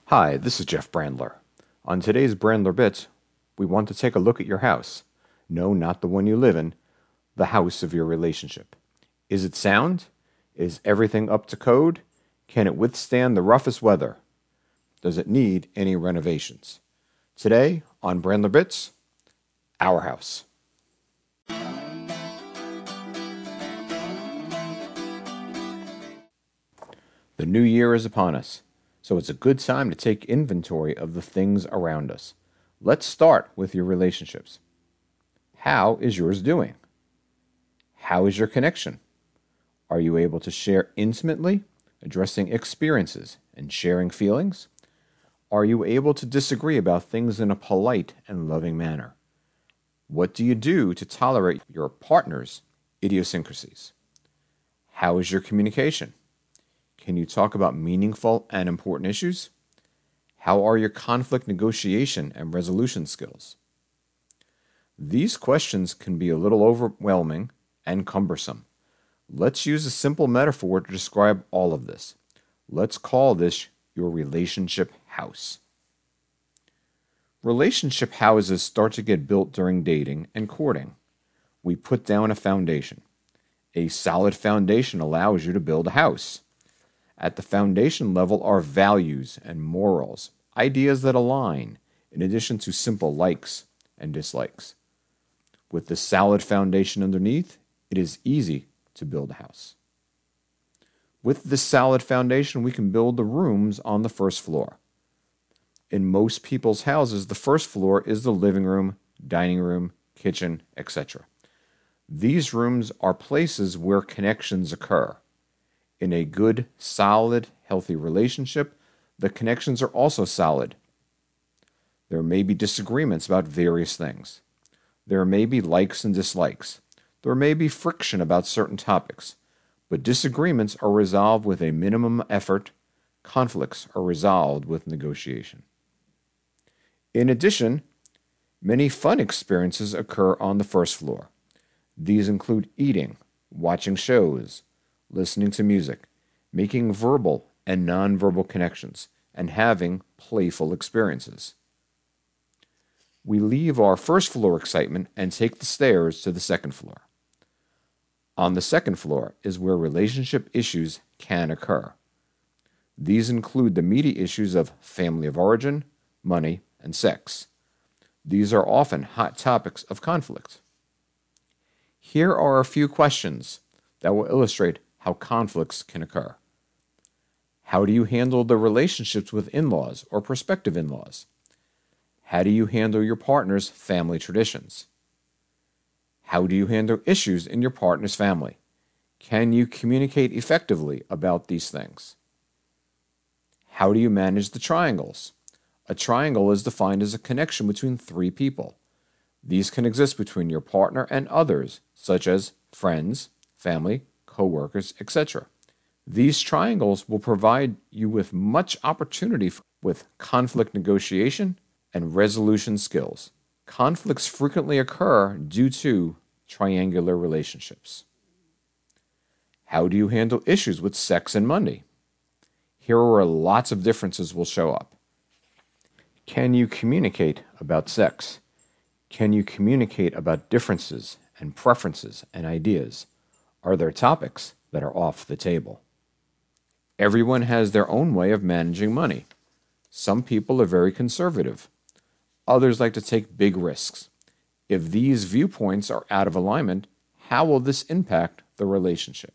Hi, this is Jeff Brandler. On today's Brandler Bits, we want to take a look at your house. No, not the one you live in, the house of your relationship. Is it sound? Is everything up to code? Can it withstand the roughest weather? Does it need any renovations? Today on Brandler Bits, our house. The new year is upon us, so it's a good time to take inventory of the things around us. Let's start with your relationships. How is yours doing? How is your connection? Are you able to share intimately, addressing experiences and sharing feelings? Are you able to disagree about things in a polite and loving manner? What do you do to tolerate your partner's idiosyncrasies? How is your communication? Can you talk about meaningful and important issues? How are your conflict negotiation and resolution skills? These questions can be a little overwhelming and cumbersome. Let's use a simple metaphor to describe all of this. Let's call this your relationship house. Relationship houses start to get built during dating and courting. We put down a foundation. A solid foundation allows you to build a house. At the foundation level are values and morals, ideas that align, in addition to simple likes and dislikes. With this solid foundation underneath, it is easy to build a house. With this solid foundation, we can build the rooms on the first floor. In most people's houses, the first floor is the living room, dining room, kitchen, etc. These rooms are places where connections occur. In a good, solid, healthy relationship, the connections are also solid. There may be disagreements about various things. There may be likes and dislikes. There may be friction about certain topics. But disagreements are resolved with a minimum effort. Conflicts are resolved with negotiation. In addition, many fun experiences occur on the first floor. These include eating, watching shows, listening to music, making verbal and nonverbal connections, and having playful experiences. We leave our first floor excitement and take the stairs to the second floor. On the second floor is where relationship issues can occur. These include the meaty issues of family of origin, money, and sex. These are often hot topics of conflict. Here are a few questions that will illustrate how conflicts can occur. How do you handle the relationships with in-laws or prospective in-laws? How do you handle your partner's family traditions? How do you handle issues in your partner's family? Can you communicate effectively about these things? How do you manage the triangles? A triangle is defined as a connection between three people. These can exist between your partner and others, such as friends, family, co-workers, etc. These triangles will provide you with much opportunity with conflict negotiation and resolution skills. Conflicts frequently occur due to triangular relationships. How do you handle issues with sex and money? Here are where lots of differences will show up. Can you communicate about sex? Can you communicate about differences and preferences and ideas? Are there topics that are off the table? Everyone has their own way of managing money. Some people are very conservative. Others like to take big risks. If these viewpoints are out of alignment, how will this impact the relationship?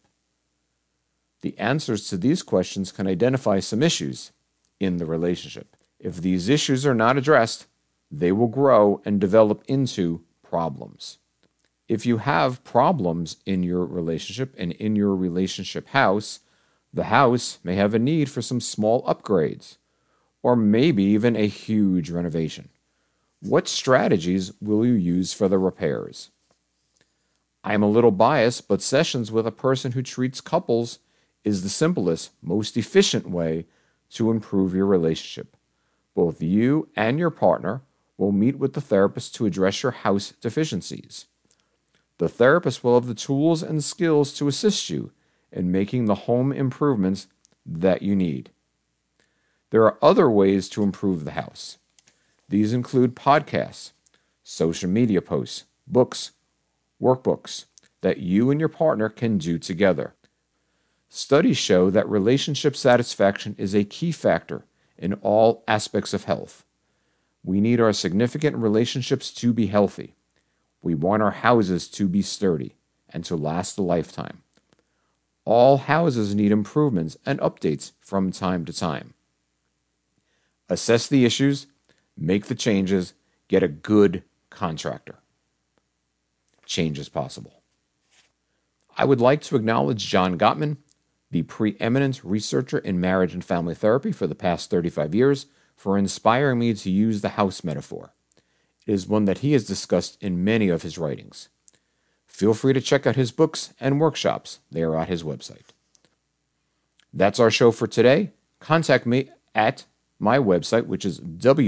The answers to these questions can identify some issues in the relationship. If these issues are not addressed, they will grow and develop into problems. If you have problems in your relationship and in your relationship house, the house may have a need for some small upgrades, or maybe even a huge renovation. What strategies will you use for the repairs? I'm a little biased, but sessions with a person who treats couples is the simplest, most efficient way to improve your relationship. Both you and your partner will meet with the therapist to address your house deficiencies. The therapist will have the tools and skills to assist you in making the home improvements that you need. There are other ways to improve the house. These include podcasts, social media posts, books, workbooks that you and your partner can do together. Studies show that relationship satisfaction is a key factor in all aspects of health. We need our significant relationships to be healthy. We want our houses to be sturdy and to last a lifetime. All houses need improvements and updates from time to time. Assess the issues, make the changes, get a good contractor. Change is possible. I would like to acknowledge John Gottman, the preeminent researcher in marriage and family therapy for the past 35 years, for inspiring me to use the house metaphor. It is one that he has discussed in many of his writings. Feel free to check out his books and workshops. They are at his website. That's our show for today. Contact me at my website, which is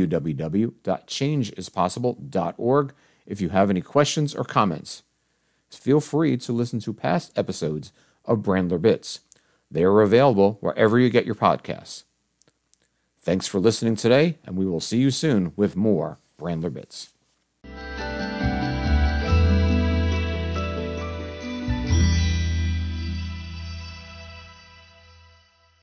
www.changeispossible.org, if you have any questions or comments. Feel free to listen to past episodes of Brandler Bits. They are available wherever you get your podcasts. Thanks for listening today, and we will see you soon with more Brandler Bits.